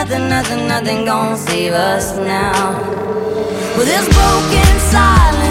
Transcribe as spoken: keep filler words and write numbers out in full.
nothing, nothing, nothing gonna save us now. Well, this broken silence